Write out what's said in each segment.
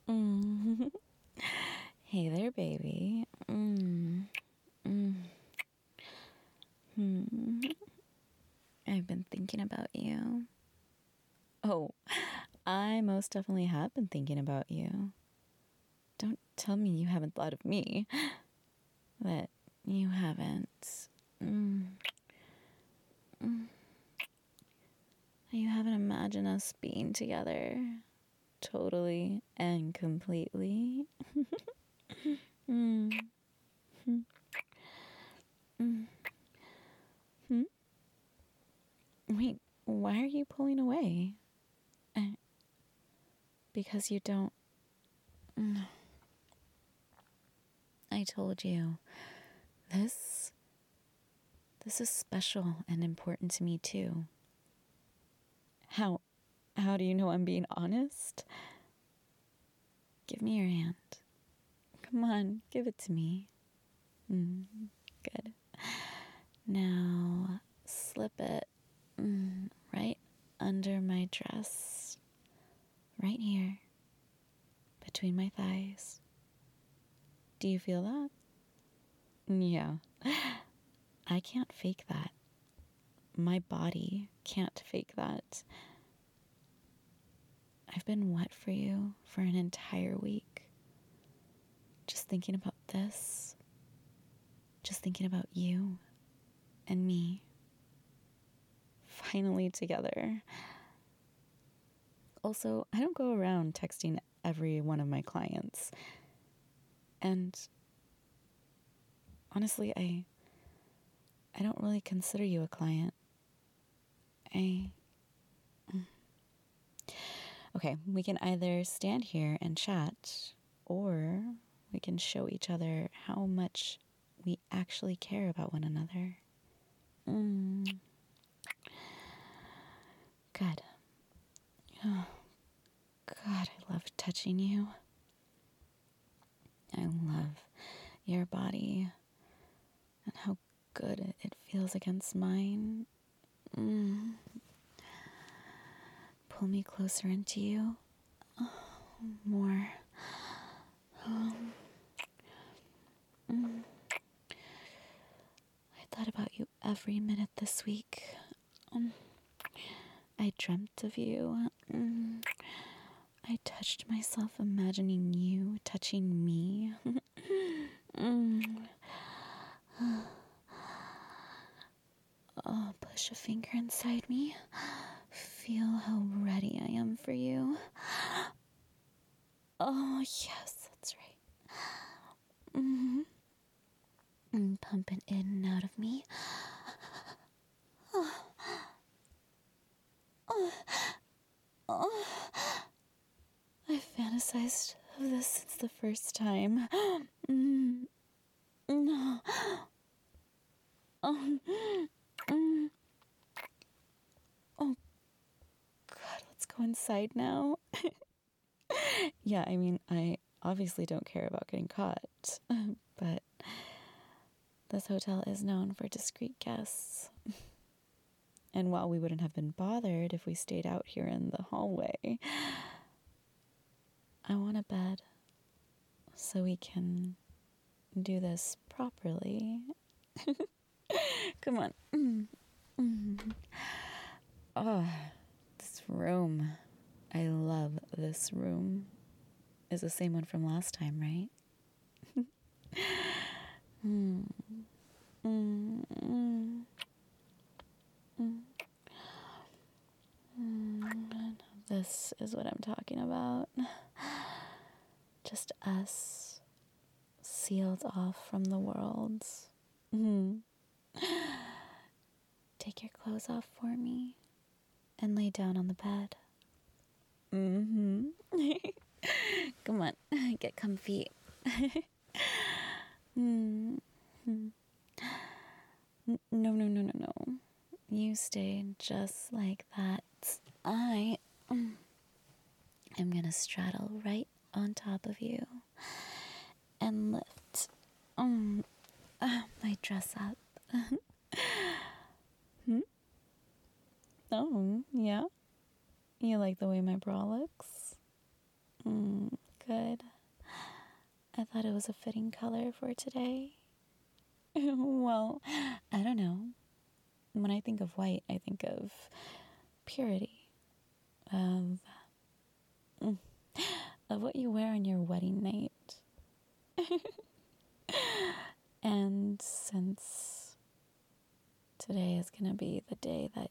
Mm. Hey there, baby. I've been thinking about you. Oh, I most definitely have been thinking about you. Don't tell me you haven't thought of me. That you haven't. You haven't imagined us being together. Totally and completely. Wait, why are you pulling away? Because you don't... I told you. This is special and important to me too. How do you know I'm being honest? Give me your hand. Come on, give it to me. Good. Now, slip it right under my dress. Right here. Between my thighs. Do you feel that? Yeah. I can't fake that. My body can't fake that. I've been wet for you for an entire week. Just thinking about this. Just thinking about you and me. Finally together. Also, I don't go around texting every one of my clients. And honestly, I don't really consider you a client. Okay, we can either stand here and chat, or we can show each other how much we actually care about one another. Good. Oh, God, I love touching you. I love your body and how good it feels against mine. Pull me closer into you. More. I thought about you every minute this week. I dreamt of you. I touched myself imagining you touching me. Oh, push a finger inside me. Feel how ready I am for you. Oh, yes, that's right. Pumping in and out of me. I've fantasized of this since the first time. Oh, God, let's go inside now. Yeah, I mean, I obviously don't care about getting caught, but this hotel is known for discreet guests. And while we wouldn't have been bothered if we stayed out here in the hallway, I want a bed so we can do this properly. Come on. Oh, this room. I love this room. Is the same one from last time, right? This is what I'm talking about. Just us, sealed off from the world. Take your clothes off for me and lay down on the bed. Come on, get comfy. No. You stay just like that. I am gonna straddle right on top of you and lift my dress up. Oh, yeah? You like the way my bra looks? Good. Good. I thought it was a fitting color for today. Well, I don't know. When I think of white, I think of purity, of of what you wear on your wedding night. And since today is gonna be the day that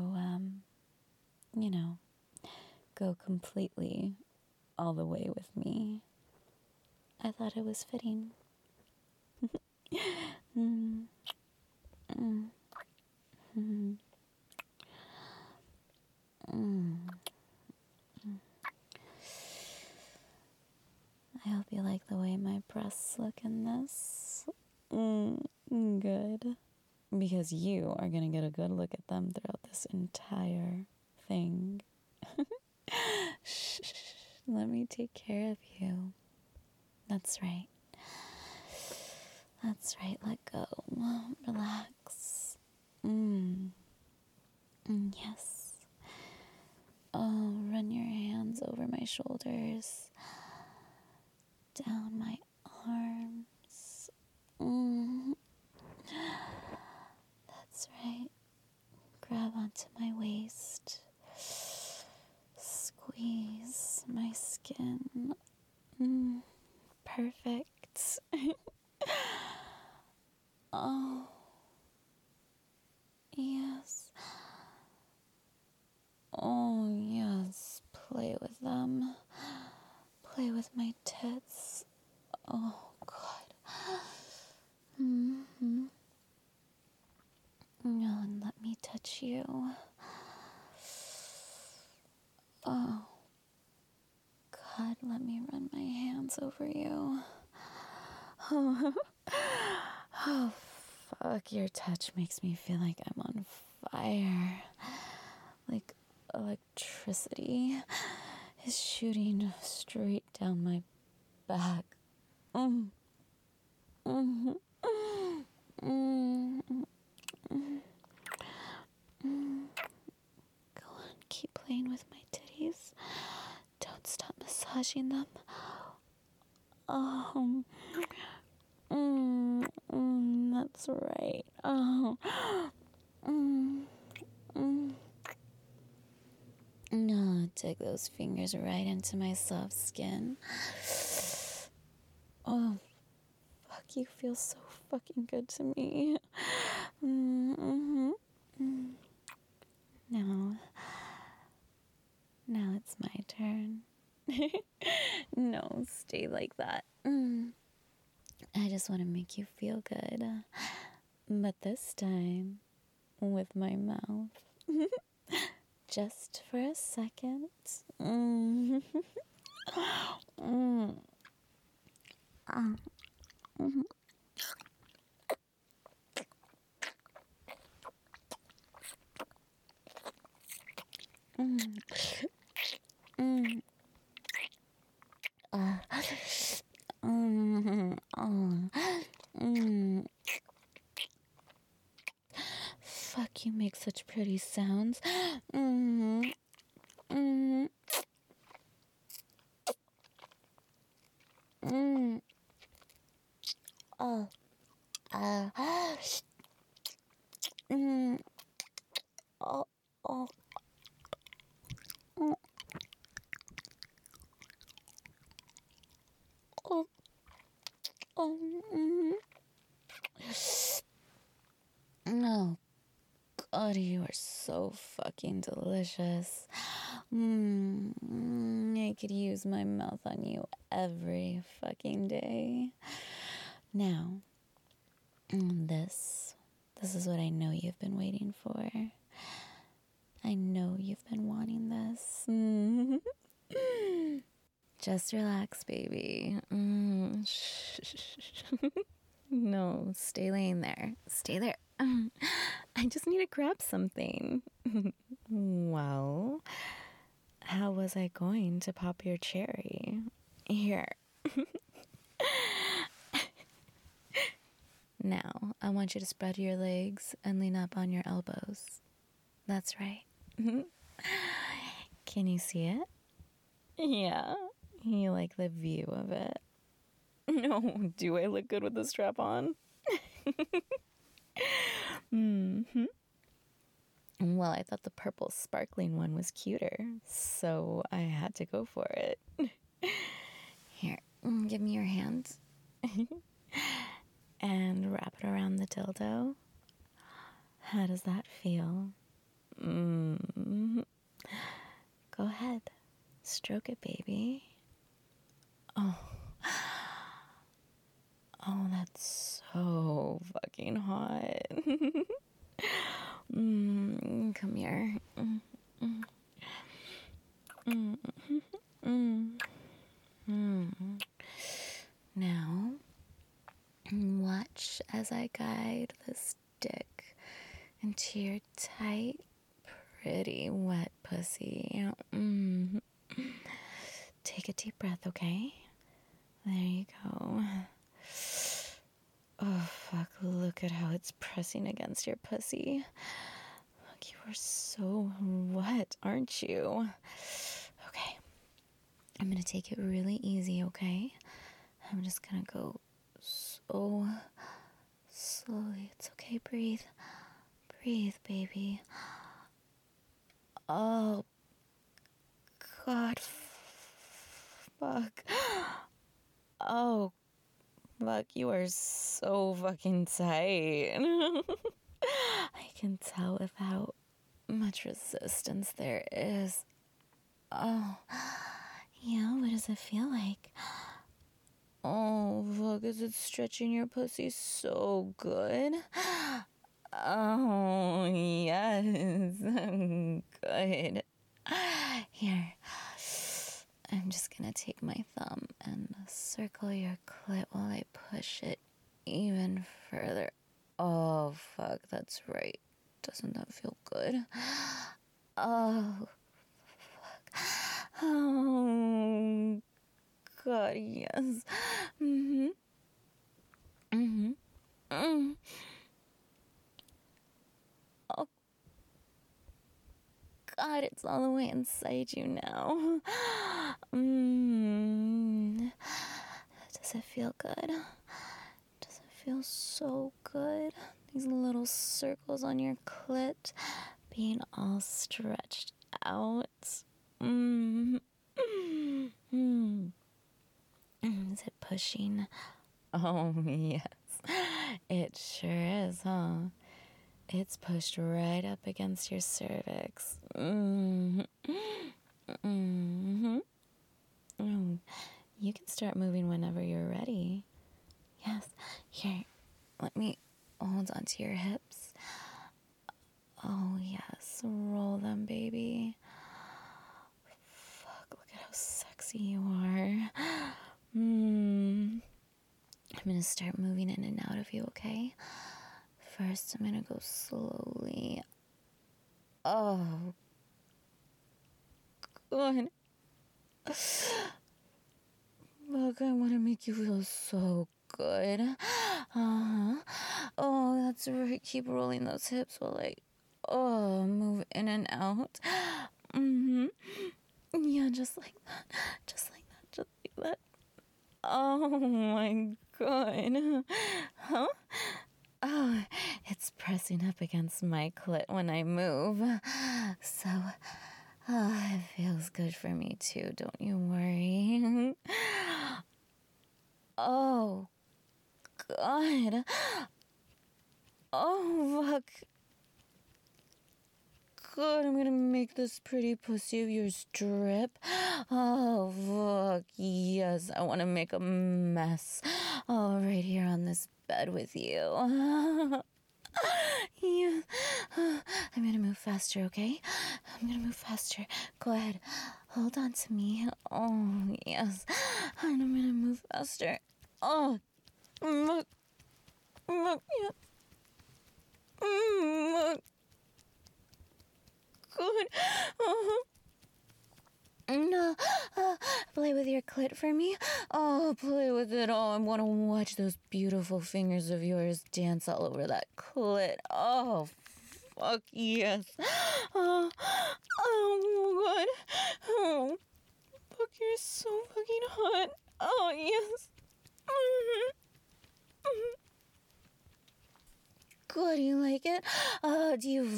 you know, go completely all the way with me, I thought it was fitting. mm. Mm. Mm. Mm. I hope you like the way my breasts look in this. Good. Because you are going to get a good look at them throughout this entire thing. Shh, let me take care of you. That's right. That's right, let go. Relax. Yes. Oh, run your hands over my shoulders, down my arms. That's right. Grab onto my waist. Squeeze my skin. Perfect. Oh, yes. Oh, yes. Play with them. Play with my tits. Oh, God. No, and let me touch you. Oh, God, let me run my hands over you. Oh, fuck, your touch makes me feel like I'm on fire. Like electricity is shooting straight down my back. Go on, keep playing with my titties. Don't stop massaging them. That's right. No, dig those fingers right into my soft skin. Oh, fuck, you feel so fucking good to me. Now it's my turn. No, stay like that. I just want to make you feel good. But this time, with my mouth. Just for a second. Fuck, you make such pretty sounds. Oh. Oh. Oh. Oh. Oh. Oh, God, you are so fucking delicious. I could use my mouth on you every fucking day. Now, this is what I know you've been waiting for. I know you've been wanting this. Just relax, baby. No, stay laying there. Stay there. I just need to grab something. Well, how was I going to pop your cherry? Here. Now, I want you to spread your legs and lean up on your elbows. That's right. Can you see it? Yeah. You like the view of it? No, do I look good with the strap on? Mm-hmm. Well, I thought the purple sparkling one was cuter, so I had to go for it. Here, give me your hand. And wrap it around the dildo. How does that feel? Mm. Go ahead. Stroke it, baby. Oh. Oh, that's so fucking hot. Come here. Now, watch as I guide the stick into your tight, pretty wet pussy. Take a deep breath, okay? There you go. Oh, fuck, look at how it's pressing against your pussy. Fuck, you are so wet, aren't you? Okay. I'm gonna take it really easy, okay? I'm just gonna go so slowly. It's okay, breathe. Breathe, baby. Oh, God. Fuck. Oh, fuck, you are so fucking tight. I can tell with how much resistance there is. Oh, yeah, what does it feel like? Oh, fuck, is it stretching your pussy so good? Oh, yes. Good. Here. I'm just gonna take my thumb and circle your clit while I push it even further. Oh, fuck, that's right. Doesn't that feel good? Oh, fuck. Oh, God, yes. Mm-hmm. Mm-hmm. Mm. Oh, God, it's all the way inside you now. Does it feel good? Does it feel so good? These little circles on your clit being all stretched out. Is it pushing? Oh, yes. It sure is, huh? It's pushed right up against your cervix. You can start moving whenever you're ready. Yes. Here, let me hold onto your hips. Oh, yes. Roll them, baby. Fuck, look at how sexy you are. I'm gonna start moving in and out of you, okay? First, I'm gonna go slowly. Oh, good. Look, I want to make you feel so good. Oh, that's right. Keep rolling those hips while I, move in and out. Yeah, just like that. Just like that. Just like that. Oh my God. Huh? Oh, it's pressing up against my clit when I move. So, it feels good for me too, don't you worry. Oh, God. Oh, fuck. Good, I'm gonna make this pretty pussy of yours drip. Oh, fuck, yes, I wanna make a mess. Oh, right here on this bed with you. Yeah. I'm gonna move faster, okay? I'm gonna move faster. Go ahead. Hold on to me. Oh, yes. And I'm gonna move faster. Oh, look. Look, yeah. Look. Good. No, play with your clit for me. Oh, play with it all. I want to watch those beautiful fingers of yours dance all over that clit. Oh, fuck yes. Oh, God. Oh, fuck, you're so fucking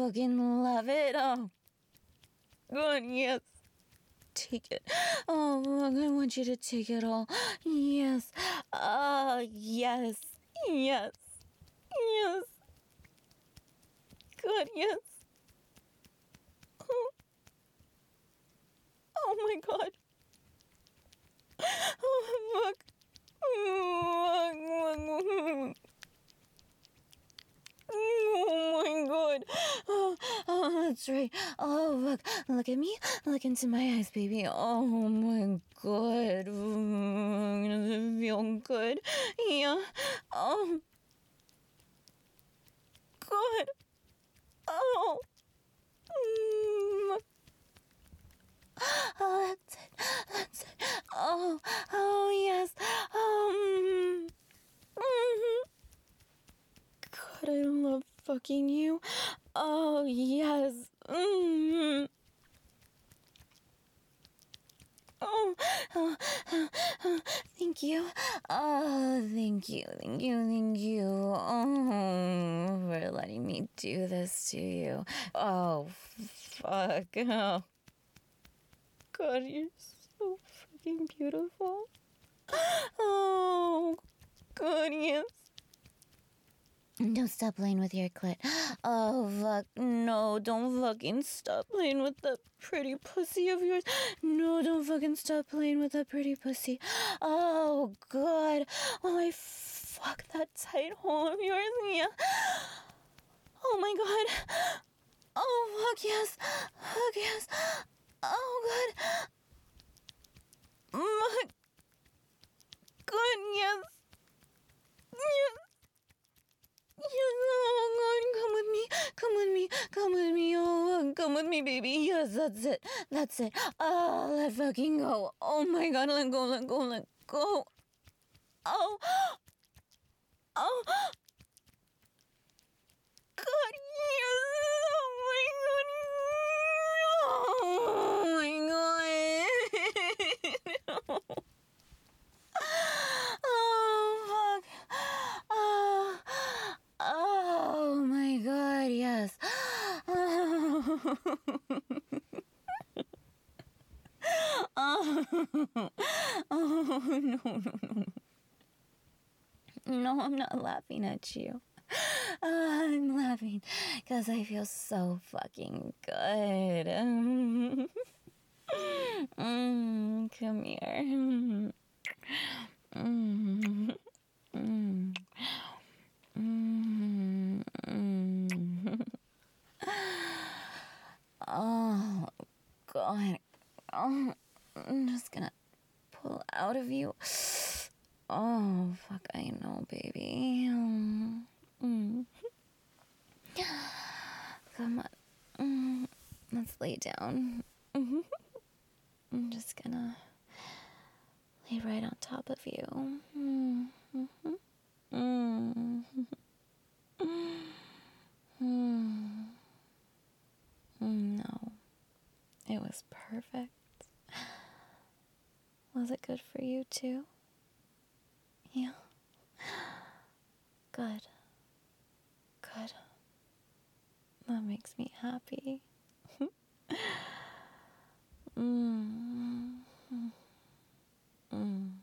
fucking love it. Oh, good, yes. Take it. Oh, look, I want you to take it all. Yes. Yes. Yes. Yes. Good, yes. Oh my god. Oh, look. Look. Oh my god. Oh, that's right. Oh, look at me. Look into my eyes, baby. Oh my god. Does it feel good? Yeah. Oh, good. Oh. Mm. Oh, that's it. That's it. Oh, yes. Mhm. God, I love fucking you. Oh, yes. Oh, oh, thank you. Oh, thank you, thank you, thank you. Oh, for letting me do this to you. Oh, fuck. Oh, God, you're so fucking beautiful. Oh, God, yes. Don't stop playing with your clit. Oh, fuck. No, don't fucking stop playing with that pretty pussy of yours. No, don't fucking stop playing with that pretty pussy. Oh, God. Oh, I fuck that tight hole of yours. Yeah. Oh, my God. Oh, fuck yes. Fuck yes. Oh, God. My God, yes. Yes. Yes, oh God, come with me, come with me, come with me, oh, come with me, baby. Yes, that's it, that's it. Oh, let fucking go. Oh my God, let go, let go, let go. Oh, oh, God, yes. Oh my God. Oh my God. Oh, fuck. Oh, oh my God, yes. Oh, oh, oh no, no, no. No, I'm not laughing at you. I'm laughing because I feel so fucking good. Come here. Mm, mm, mm. Oh, God. Oh, I'm just gonna pull out of you. Oh, fuck, I know, baby. Mm. Come on. Let's lay down. I'm just gonna lay right on top of you. No, it was perfect. Was it good for you too? Yeah. Good. Good. That makes me happy. mm. Mm.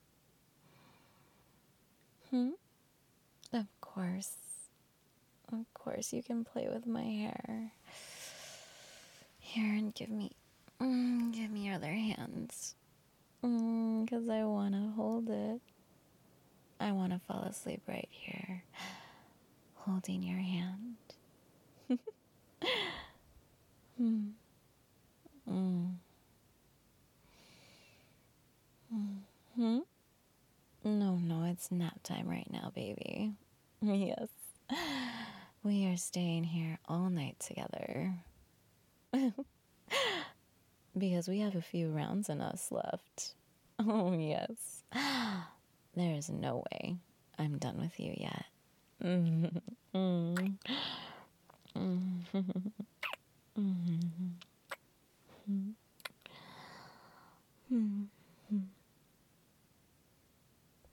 Hmm? Of course. Of course, you can play with my hair. Here, and give me your other hands. 'Cause I want to hold it. I want to fall asleep right here, holding your hand. mm. Mm. Hmm? No, it's nap time right now, baby. Yes. We are staying here all night together. Because we have a few rounds in us left. Oh, yes. There is no way I'm done with you yet.